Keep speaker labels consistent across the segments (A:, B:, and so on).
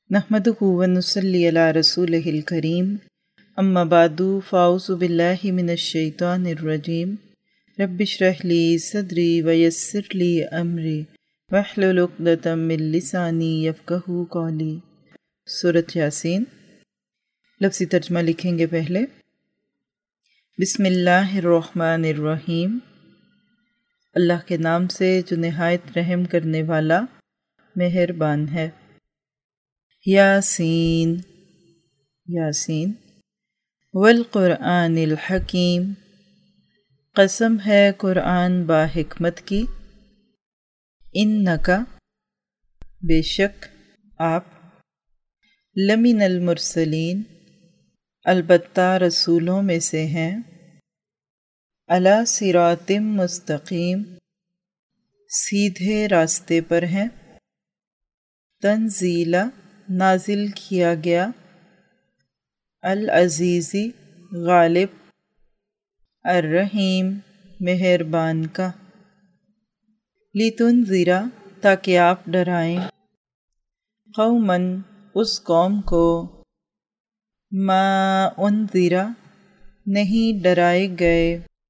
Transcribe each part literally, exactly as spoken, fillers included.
A: نحمدہ و نصلی علی رسولہ الکریم اما بعد فاعوذ باللہ من الشیطان الرجیم رب اشرح لی صدری ویسر لی امری واحلل عقدۃ من لسانی یفقہوا قولی۔ سورۃ یاسین۔ لفظی ترجمہ لکھیں گے پہلے۔ بسم اللہ الرحمن الرحیم، اللہ کے نام سے جو نہایت رحم کرنے والا مہربان ہے۔ یاسین یاسین والقرآن الحکیم، قسم ہے قرآن با حکمت کی۔ انکا، بے شک آپ، لمن المرسلین، البتہ رسولوں میں سے ہیں، علی صراط مستقیم، سیدھے راستے پر ہیں، تنزیلا، نازل کیا گیا، العزیزی، غالب، الرحیم، مہربان کا، لتنذرا، تاکہ آپ ڈرائیں، قوماً، اس قوم کو، ما انذرا، نہیں ڈرائے گئے،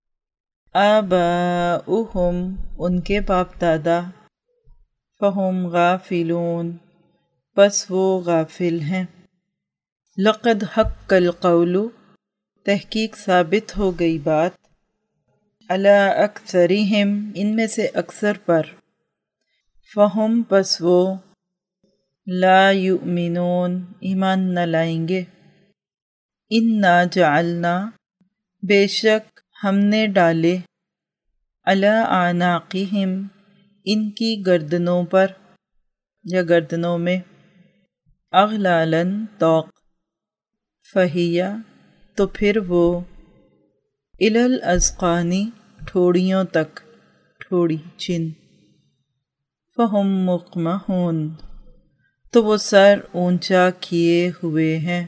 A: آباؤہم، ان کے باپ دادا، فہم غافلون، پس وہ غافل ہیں۔ لقد حق القول، تحقیق ثابت ہو گئی بات، علی اکثرہم، ان میں سے اکثر پر، فہم، پس وہ، لا یؤمنون، ایمان نہ لائیں گے۔ انا جعلنا، بے شک ہم نے ڈالے، علی اعناقہم، ان کی گردنوں پر یا گردنوں میں، اغلالاً طوق، فہیہ، تو پھر وہ، الی الاذقان، ٹھوڑیوں تک، ٹھوڑی چن، فہم مقمحون، تو وہ سر اونچا کیے ہوئے ہیں۔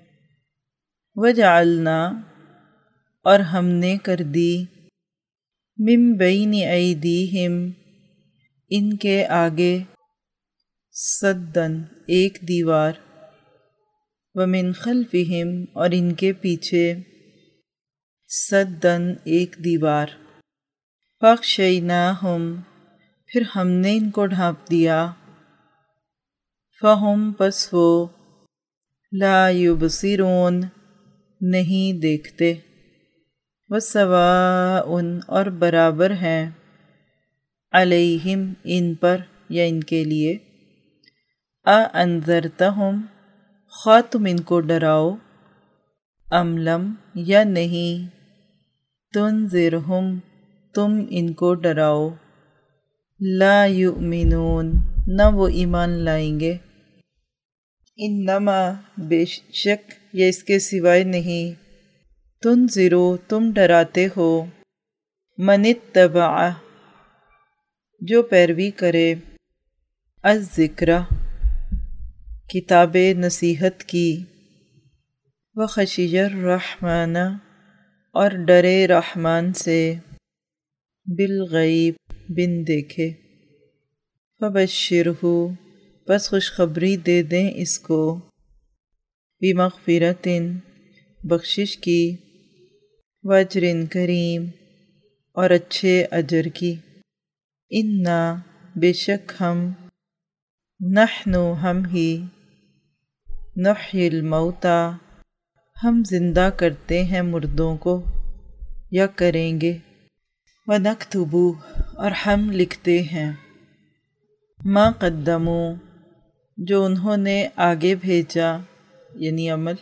A: وجعلنا، اور ہم نے کر دی، من بین ایدیہم، ان کے آگے، سدًا، ایک دیوار، ومن خلفہم، اور ان کے پیچھے، سدًا، ایک دیوار، فاغشیناہم، پھر ہم نے ان کو ڈھانپ دیا، فہم، پس وہ، لا یبصرون، نہیں دیکھتے، وسواء، اور برابر ہیں، علیہم، ان پر یا ان کے لیے، اانذرتہم، خواہ تم ان کو ڈراؤ، ام لم، یا نہیں، تنذرہم، تم ان کو ڈراؤ، لا یؤمنون، نہ وہ ایمان لائیں گے۔ انما، بے شک یا اس کے سوائے نہیں، تنذرو، تم ڈراتے ہو، من اتبع، جو پیروی کرے، الذکر، کتاب نصیحت کی، وخشی الرحمن، اور ڈرے رحمان سے، بالغیب، بن دیکھے، فبشرہ، پس خوشخبری دے دیں اس کو، بمغفرۃ، بخشش کی، واجر کریم، اور اچھے اجر کی۔ انا، بے شک ہم، نحن، ہم ہی، نحیی الموتیٰ، ہم زندہ کرتے ہیں مردوں کو یا کریں گے، ونکتب، اور ہم لکھتے ہیں، ما قدموا، جو انہوں نے آگے بھیجا یعنی عمل،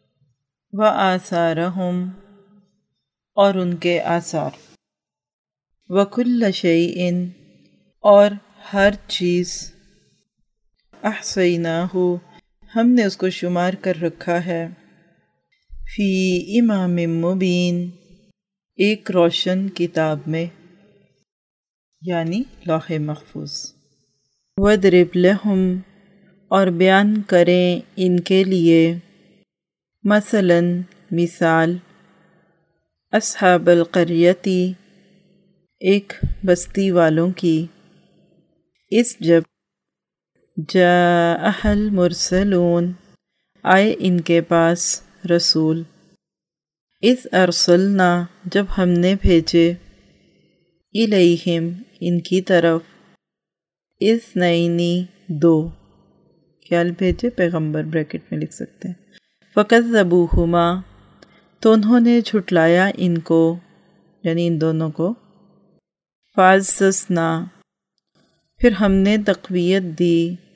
A: وآثارہم، اور ان کے آثار، وکل شیء، اور ہر چیز، احصیناہ، ہم نے اس کو شمار کر رکھا ہے، فی امام مبین، ایک روشن کتاب میں، یعنی لوح محفوظ۔ وَاضْرِبْ لَهُمْ، اور بیان کریں ان کے لیے، مثلاً، مثال، اصحاب القریۃ، ایک بستی والوں کی، اس جب جاء المرسلون، آئے ان کے پاس رسول، اذ ارسلنا، جب ہم نے بھیجے، الیہم، ان کی طرف، اثنین، دو، خیال بھیجے پیغمبر، بریکٹ میں لکھ سکتے ہیں، فکذبوہما، تو انہوں نے جھٹلایا ان کو، یعنی ان دونوں کو، فعززنا، پھر ہم نے تقویت دی،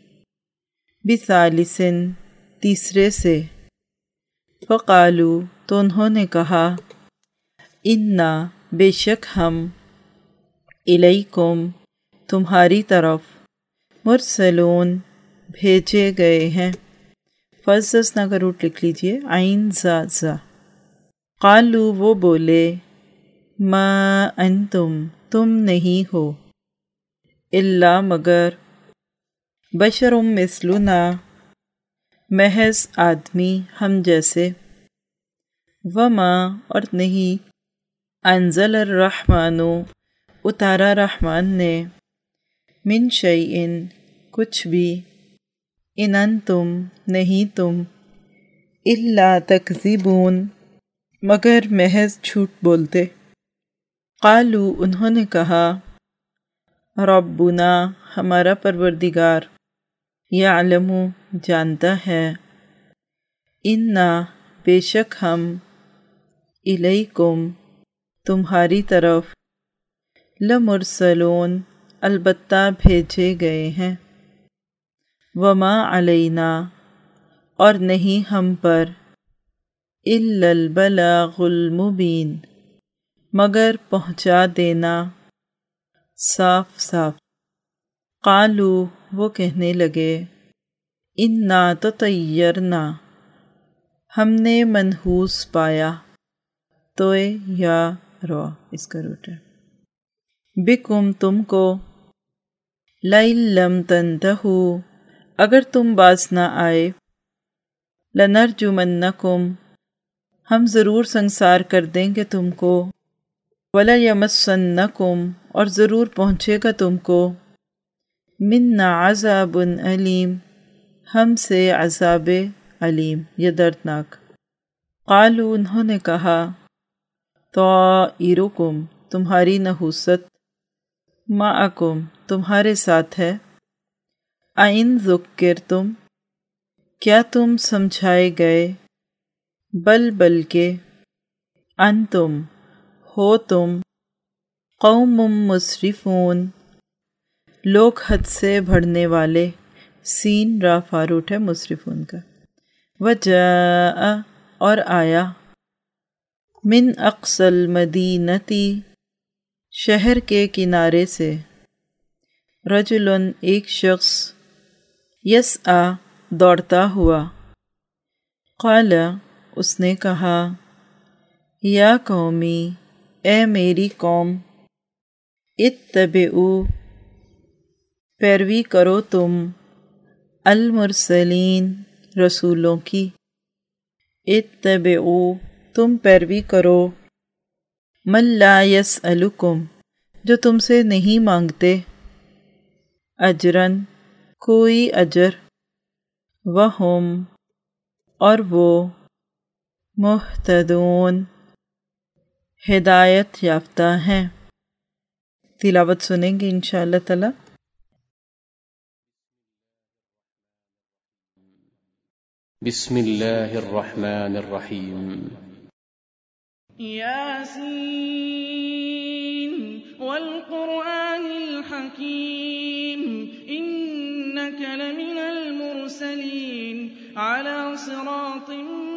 A: بثالثن، تیسرے سے، فقالو، تو انہوں نے کہا، انا، بے شک ہم، الیکم، تمہاری طرف، مرسلون، بھیجے گئے ہیں، فعززنا کا روٹ لکھ لیجئے، عین زا زا، قالو، وہ بولے، ما انتم، تم نہیں ہو، الا، مگر، بشر مثلنا، محض آدمی ہم جیسے، وما، اور نہیں، انزل الرحمن، اتارا رحمان نے، من شیئن، کچھ بھی، ان انتم، نہیں تم، الا تکذبون، مگر محض جھوٹ بولتے، قالو، انہوں نے کہا، ربنا، ہمارا پروردگار، یعلم، جانتا ہے، انا، بے شک ہم، الیکم، تمہاری طرف، لمرسلون، البتہ بھیجے گئے ہیں، وما علینا، اور نہیں ہم پر، الا البلاغ المبین، مگر پہنچا دینا، صاف صاف، قالو، وہ کہنے لگے، انا تطیرنا، ہم نے منحوس پایا، توئے یا رو، اس کا روٹ ہے، بکم، تم کو، لئن لم تنتہو، اگر تم باز نہ آئے، لنرجمنکم، ہم ضرور سنسار کر دیں گے تم کو، وَلَيَمَسَّنَّكُمْ، اور ضرور پہنچے گا تم کو، مِنَّا عَذَابٌ علیم، ہم سے عذاب علیم یا دردناک، قالوا، انہوں نے کہا، طائرکم، تمہاری نحوست، معکم، تمہارے ساتھ ہے، اَإِن ذُکِّرتُم، کیا تم سمجھائے گئے، بل بلکہ، انتم، ہو تم، قوم مسرفون، لوگ حد سے بڑھنے والے، سین را فاروٹ ہے مسرفون کا، وجاء، اور آیا، من اقصی المدینتی، شہر کے کنارے سے، رجلن، ایک شخص، یسعی، دوڑتا ہوا، قال، اس نے کہا، یا قومی، اے میری قوم، اتبعوا، پیروی کرو تم، المرسلین، رسولوں کی، اتبعوا، تم پیروی کرو، من لا یسألکم، جو تم سے نہیں مانگتے، اجرن، کوئی اجر، وہم، اور وہ، مہتدون، ہدایت یافتہ ہیں۔ تلاوت سنیں گے انشاءاللہ تعالی۔
B: بسم اللہ الرحمن الرحیم،
C: یاسین والقرآن الحکیم انک لمن المرسلین علی صراط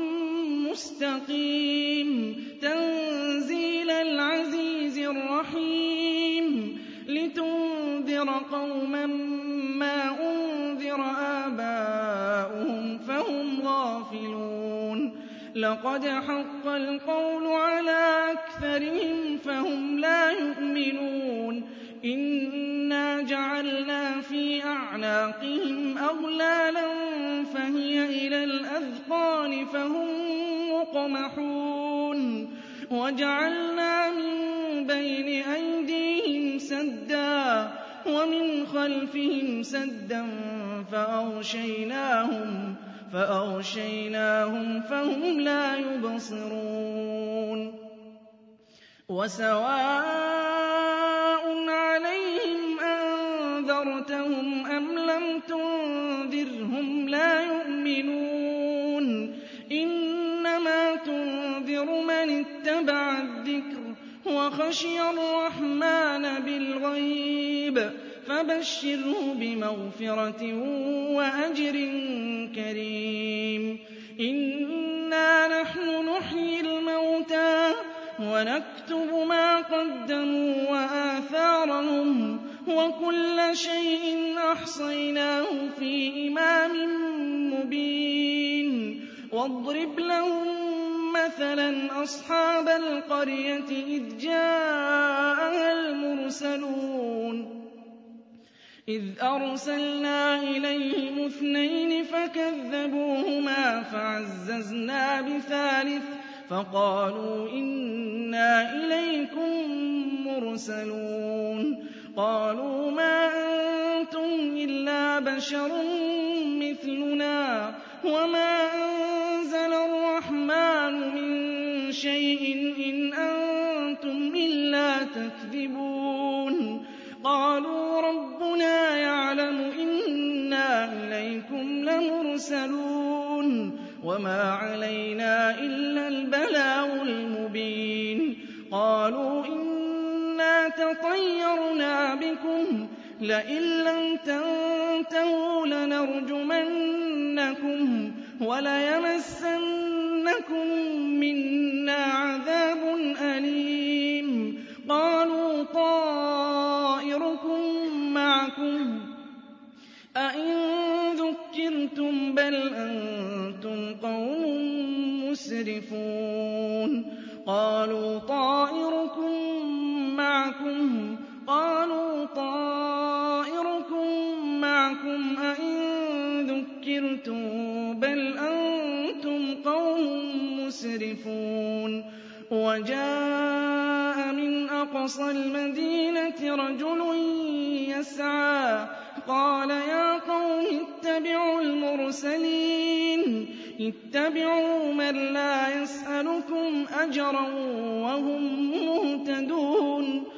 C: مستقیم تنزیل العزیز الرحیم لتنذر قوما ما انذر آباؤهم فهم غافلون لقد حق القول على أكثرهم فهم لا يؤمنون إنا جعلنا في أعناقهم أغلالا فهي إلى الأذقان فهم مقمحون وجعلنا من بين أيديهم سدا ومن خلفهم سدا فأغشيناهم, فأغشيناهم فهم لا يبصرون وسواء عليهم أنذرتهم أم لم تنذرهم لا يؤمنون إنما تنذر من اتبع الذكر وخشي الرحمن بالغيب فبشره بمغفرة وأجر كريم إنا نحن نحيي الموتى ونكتب ما قدموا وآثارهم وكل شيء أحصيناه في إمام مبين واضرب لهم مثلا أصحاب القرية إذ جاءها المرسلون إذ أرسلنا إليهم اثنين فكذبوهما فعززنا بثالث فقالوا إنا إليكم مرسلون قالوا ما أنتم إلا بشر مثلنا وما أنزل الرحمن من شيء إن أنتم إلا تكذبون قالوا ربنا يعلم إنا إليكم لمرسلون وما علينا إلا البلاغ المبين قالوا إنا تطيرنا بكم لئن لم تنتهوا لنرجمنكم وليمسنكم منا عذاب أليم قالوا طائركم معكم أئن ذكرتم بل أنتم قوم مسرفون قالوا طائركم معكم قالوا طائركم معكم أئن ذكرتم بل أنتم قوم مسرفون وجاء من أقصى المدينة رجل يسعى قال يا قوم اتبعوا المرسلين اتبعوا من لا يسألكم أجرا وهم مهتدون